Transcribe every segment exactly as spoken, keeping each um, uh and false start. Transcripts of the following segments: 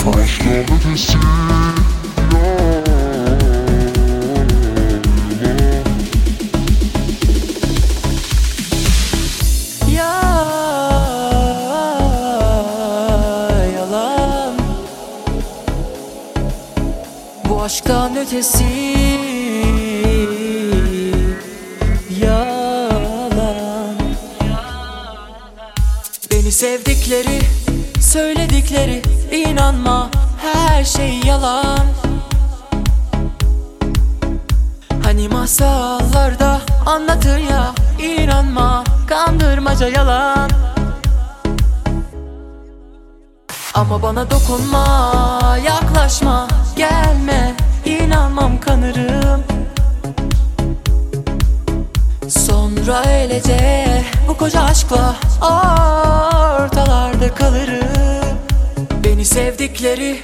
Aşkın ötesi Bu aşktan ötesi yalan. Beni sevdikleri, söyledikleri, inanma her şey yalan. Hani masallarda anlatır ya, inanma kandırmaca yalan. Ama bana dokunma, yaklaşma, gelme, inanmam kanırım. Sonra öylece bu koca aşkla ortalarda kalırım. Beni sevdikleri,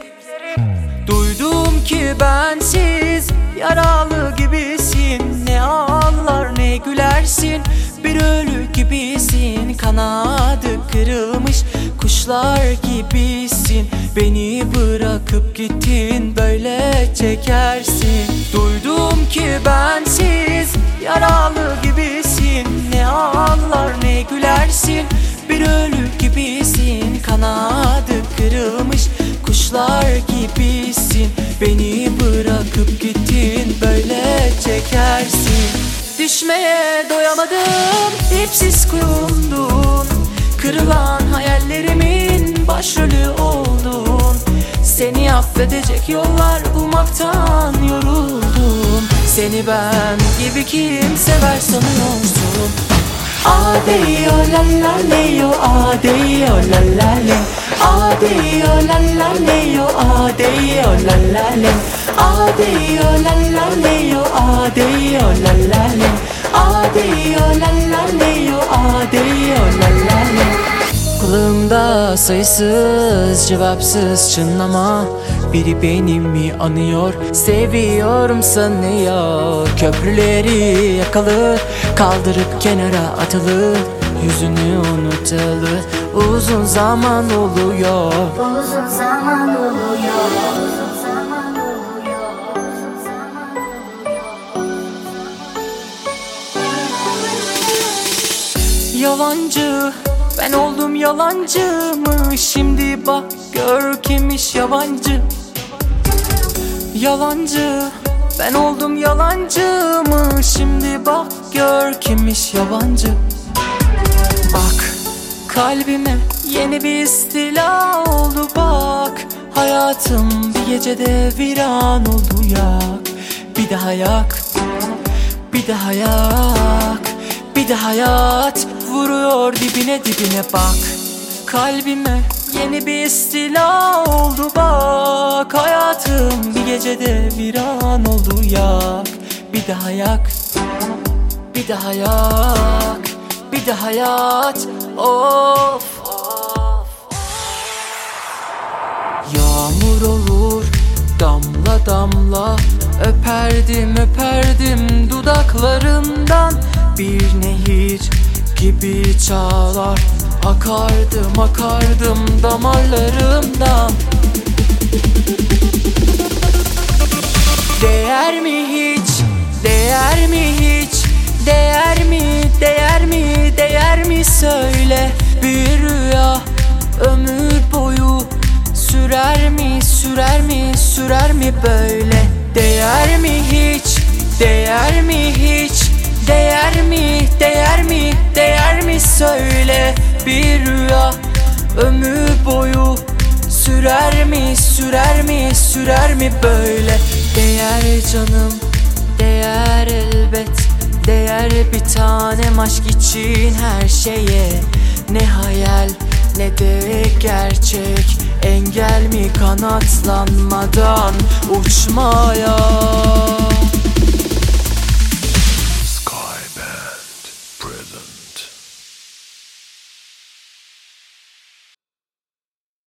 duydum ki bensiz yaralı gibisin. Ne ağlar ne gülersin, bir ölü gibisin. Kanadı kırılmış kuşlar gibisin. Beni bırakıp gittin, böyle çekersin. Duydum ki bensiz yaralı gibisin. Ne ağlar ne gülersin, bir ölü gibisin. Kanadı kırılmış kuşlar gibisin. Beni bırakıp gittin, böyle çekersin. Düşmeye doyamadım, dipsiz kuyumdun. Kırılan hayallerimin başrolü oldun. Seni affedecek yollar bulmaktan yoruldum. Seni ben gibi kim sever sanıyorsun? Adeyo la la leyo, adeyo la la le. Adeyo la la leyo, adeyo la la le. Adeyo la la leyo, adeyo la la le. Adeyo la la leyo, adeyo la la le. Kulağımda sayısız cevapsız çınlama. Biri benim mi anıyor, seviyorum sanıyor. Köprüleri yakalı, kaldırıp kenara atılı. Yüzünü unutalı uzun zaman oluyor. Uzun zaman oluyor. Uzun zaman oluyor. Uzun zaman oluyor. Yalancı ben oldum, yalancı mı? Şimdi bak gör kimmiş yabancı. Yalancı ben oldum, yalancı mı? Şimdi bak gör kimmiş yabancı. Bak kalbime yeni bir istila oldu bak. Hayatım bir gecede viran oldu yak. Bir daha yak, bir daha yak, bir daha hayat vuruyor dibine dibine bak. Kalbime yeni bir istila oldu bak. Hayatım bir gecede viran oldu yak. Bir daha yak, bir daha yak, bir daha hayat. Of. Yağmur olur damla damla, öperdim öperdim dudaklarından. Bir nehir gibi çağlar, akardım akardım damarlarımdan. Değer mi hiç, değer mi hiç, değer mi, değer mi, değer mi söyle. Bir rüya ömür boyu sürer mi, sürer mi, sürer mi böyle. Değer mi hiç, değer mi hiç, değer mi, değer mi, değer mi söyle. Bir rüya ömür boyu sürer mi, sürer mi, sürer mi böyle. Değer canım, değer elbet, değer bir tanem aşk için her şeye. Ne hayal ne de gerçek, engel mi kanatlanmadan uçmaya.